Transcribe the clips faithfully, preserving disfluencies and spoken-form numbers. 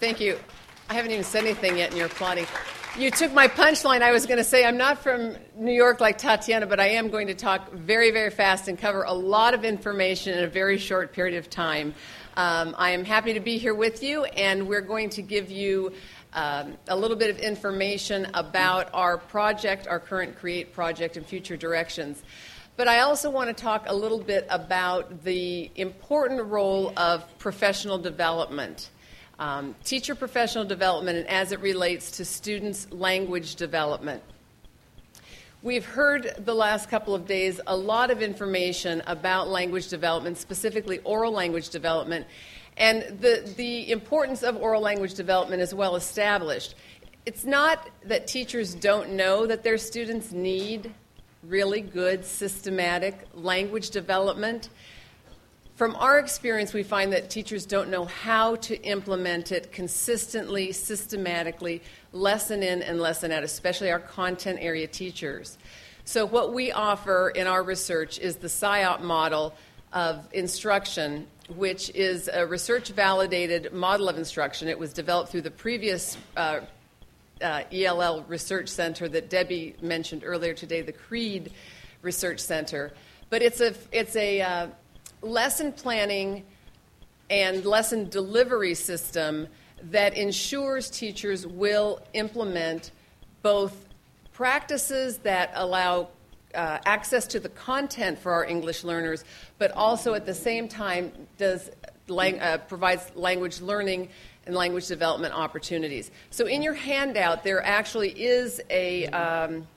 Thank you. I haven't even said anything yet, and you're applauding. You took my punchline. I was going to say I'm not from New York like Tatiana, but I am going to talk very, very fast and cover a lot of information in a very short period of time. Um, I am happy to be here with you, and we're going to give you um, a little bit of information about our project, our current CREATE project, and future directions. But I also want to talk a little bit about the important role of professional development. Um, teacher professional development and as it relates to students' language development. We've heard the last couple of days a lot of information about language development, specifically oral language development, and the, the importance of oral language development is well established. It's not that teachers don't know that their students need really good, systematic language development. From our experience, we find that teachers don't know how to implement it consistently, systematically, lesson in and lesson out, especially our content area teachers. So what we offer in our research is the S I O P model of instruction, which is a research-validated model of instruction. It was developed through the previous uh, uh, E L L Research Center that Debbie mentioned earlier today, the CREATE Research Center. But it's a, it's a uh, lesson planning and lesson delivery system that ensures teachers will implement both practices that allow uh, access to the content for our English learners, but also at the same time does lang- uh, provides language learning and language development opportunities. So in your handout, there actually is a um,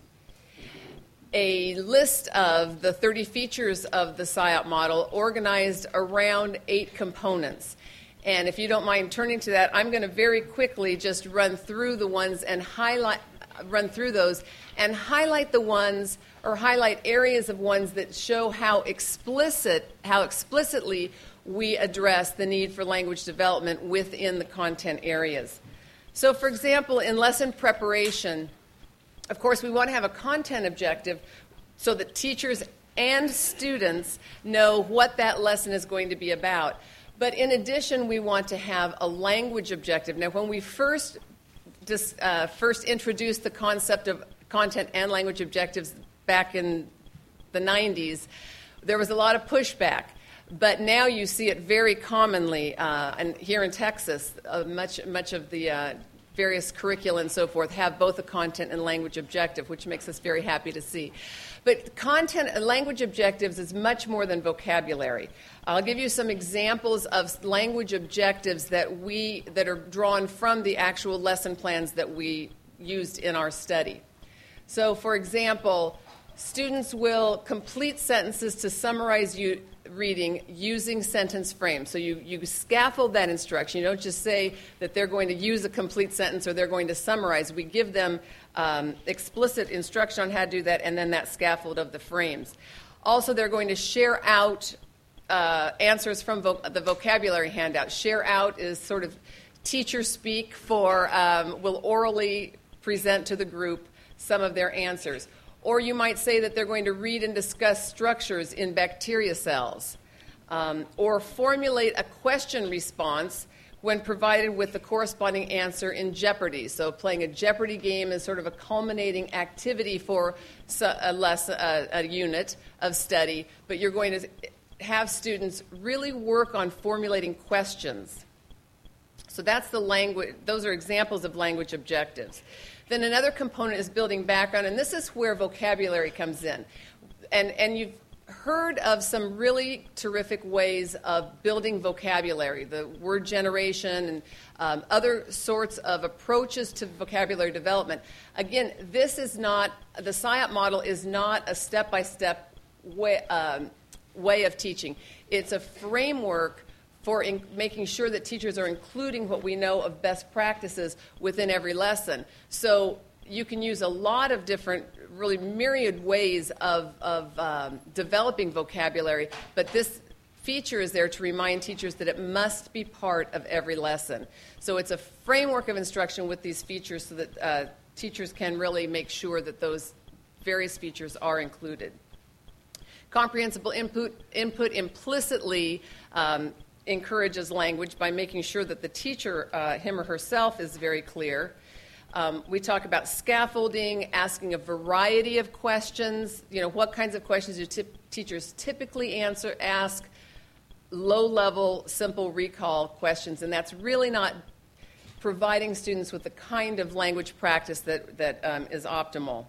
a list of the thirty features of the S I O P model organized around eight components. And if you don't mind turning to that, I'm going to very quickly just run through the ones and highlight, run through those and highlight the ones or highlight areas of ones that show how explicit, how explicitly we address the need for language development within the content areas. So, for example, in lesson preparation, of course, we want to have a content objective so that teachers and students know what that lesson is going to be about. But in addition, we want to have a language objective. Now, when we first, dis, uh, first introduced the concept of content and language objectives back in the nineties, there was a lot of pushback. But now you see it very commonly, uh, and here in Texas, uh, much, much of the uh, various curricula and so forth have both a content and language objective, which makes us very happy to see. But content and language objectives is much more than vocabulary. I'll give you some examples of language objectives that we that are drawn from the actual lesson plans that we used in our study. So, for example, students will complete sentences to summarize you reading using sentence frames. So you, you scaffold that instruction. You don't just say that they're going to use a complete sentence or they're going to summarize. We give them um, explicit instruction on how to do that and then that scaffold of the frames. Also, they're going to share out uh, answers from vo- the vocabulary handout. Share out is sort of teacher speak for um, will orally present to the group some of their answers. Or you might say that they're going to read and discuss structures in bacteria cells. Um, or formulate a question response when provided with the corresponding answer in Jeopardy. So playing a Jeopardy game is sort of a culminating activity for a, less, a, a unit of study, but you're going to have students really work on formulating questions. So that's the language, those are examples of language objectives. Then another component is building background, and this is where vocabulary comes in. And, and you've heard of some really terrific ways of building vocabulary, the word generation and um, other sorts of approaches to vocabulary development. Again, this is not, the S I O P model is not a step-by-step way, um, way of teaching. It's a framework for in making sure that teachers are including what we know of best practices within every lesson. So you can use a lot of different, really myriad ways of, of um, developing vocabulary, but this feature is there to remind teachers that it must be part of every lesson. So it's a framework of instruction with these features so that uh, teachers can really make sure that those various features are included. Comprehensible input, input implicitly um, encourages language by making sure that the teacher, uh, him or herself, is very clear. Um, we talk about scaffolding, asking a variety of questions. You know, what kinds of questions do t- teachers typically answer, ask? Low-level, simple recall questions, and that's really not providing students with the kind of language practice that, that um, is optimal.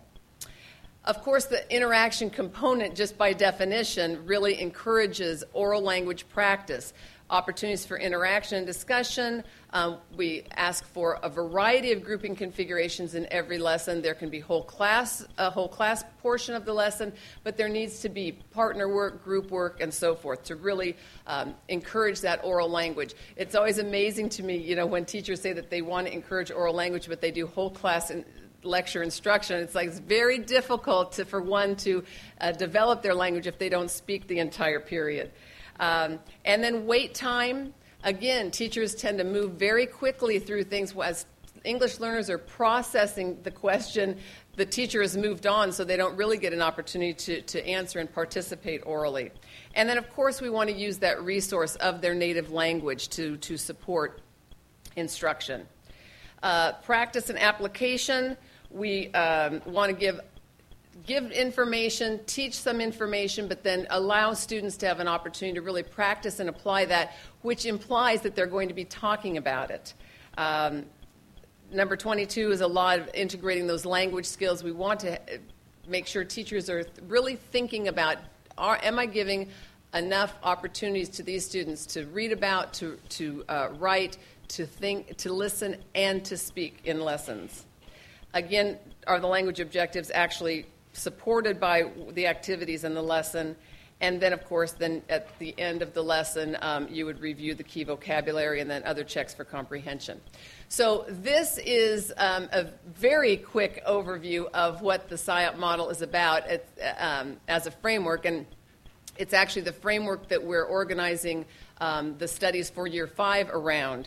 Of course, the interaction component, just by definition, really encourages oral language practice. Opportunities for interaction and discussion. Um, we ask for a variety of grouping configurations in every lesson. There can be whole class, a whole class portion of the lesson, but there needs to be partner work, group work, and so forth to really um, encourage that oral language. It's always amazing to me, you know, when teachers say that they want to encourage oral language, but they do whole class in, lecture instruction. It's like it's very difficult to, for one to uh, develop their language if they don't speak the entire period. Um, and then wait time. Again, teachers tend to move very quickly through things as English learners are processing the question. The teacher has moved on, so they don't really get an opportunity to, to answer and participate orally. And then, of course, we want to use that resource of their native language to, to support instruction. Uh, practice and application. We um, want to give give information, teach some information, but then allow students to have an opportunity to really practice and apply that, which implies that they're going to be talking about it. Um, number twenty-two is a lot of integrating those language skills. We want to make sure teachers are really thinking about, are, am I giving enough opportunities to these students to read about, to, to uh, write, to think, to listen, and to speak in lessons. Again, are the language objectives actually supported by the activities in the lesson? And then, of course, then at the end of the lesson, um, you would review the key vocabulary and then other checks for comprehension. So this is um, a very quick overview of what the S I O P model is about at, um, as a framework. And it's actually the framework that we're organizing um, the studies for year five around.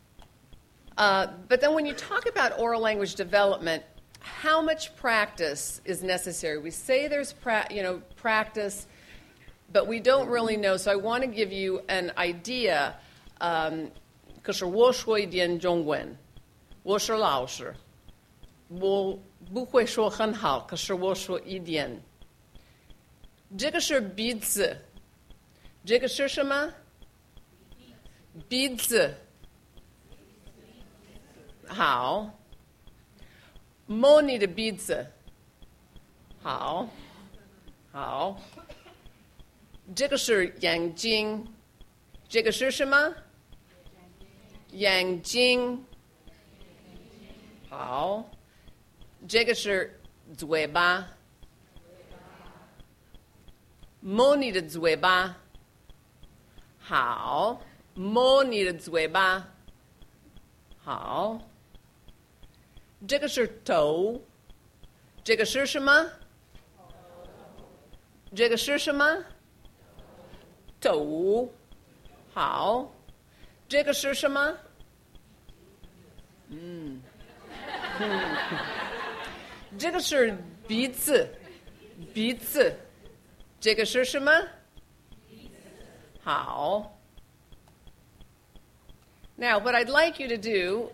Uh, but then when you talk about oral language development, how much practice is necessary? We say there's pra- you know, practice, but we don't really know. So I want to give you an idea. Um, 可是我说一点中文，我是老师，我不会说很好，可是我说一点。这个是鼻子，这个是什么？鼻子。好。摸你的鼻子，好，好。这个是眼睛，这个是什么？眼睛，好。这个是嘴巴，摸你的嘴巴，好，摸你的嘴巴，好。这个是头，这个是什么？这个是什么？头，好。这个是什么？嗯，这个是鼻子，鼻子。这个是什么？好。Now, what I'd like you to do,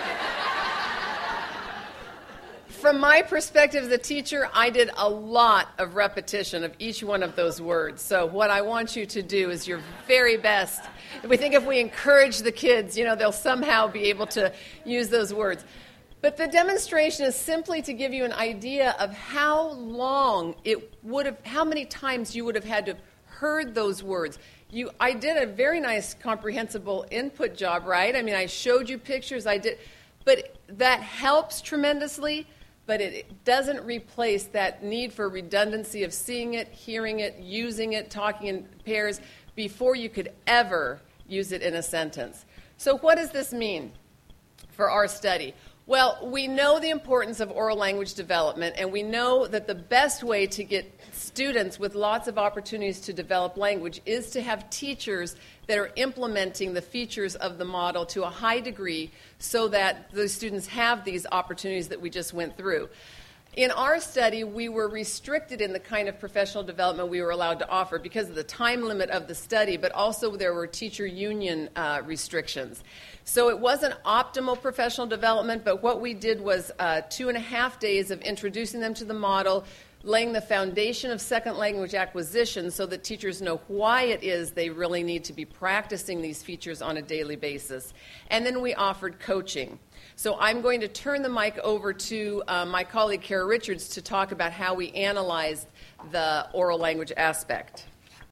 from my perspective as a teacher, I did a lot of repetition of each one of those words. So what I want you to do is your very best. We think if we encourage the kids, you know, they'll somehow be able to use those words. But the demonstration is simply to give you an idea of how long it would have, how many times you would have had to have heard those words. You, I did a very nice comprehensible input job, right? I mean, I showed you pictures, I did, but that helps tremendously. But it doesn't replace that need for redundancy of seeing it, hearing it, using it, talking in pairs before you could ever use it in a sentence. So what does this mean for our study? Well, we know the importance of oral language development, and we know that the best way to get students with lots of opportunities to develop language is to have teachers that are implementing the features of the model to a high degree so that the students have these opportunities that we just went through. In our study, we were restricted in the kind of professional development we were allowed to offer because of the time limit of the study, but also there were teacher union uh, restrictions. So it wasn't optimal professional development, but what we did was uh, two and a half days of introducing them to the model, laying the foundation of second language acquisition so that teachers know why it is they really need to be practicing these features on a daily basis. And then we offered coaching. So I'm going to turn the mic over to uh, my colleague, Kara Richards, to talk about how we analyzed the oral language aspect.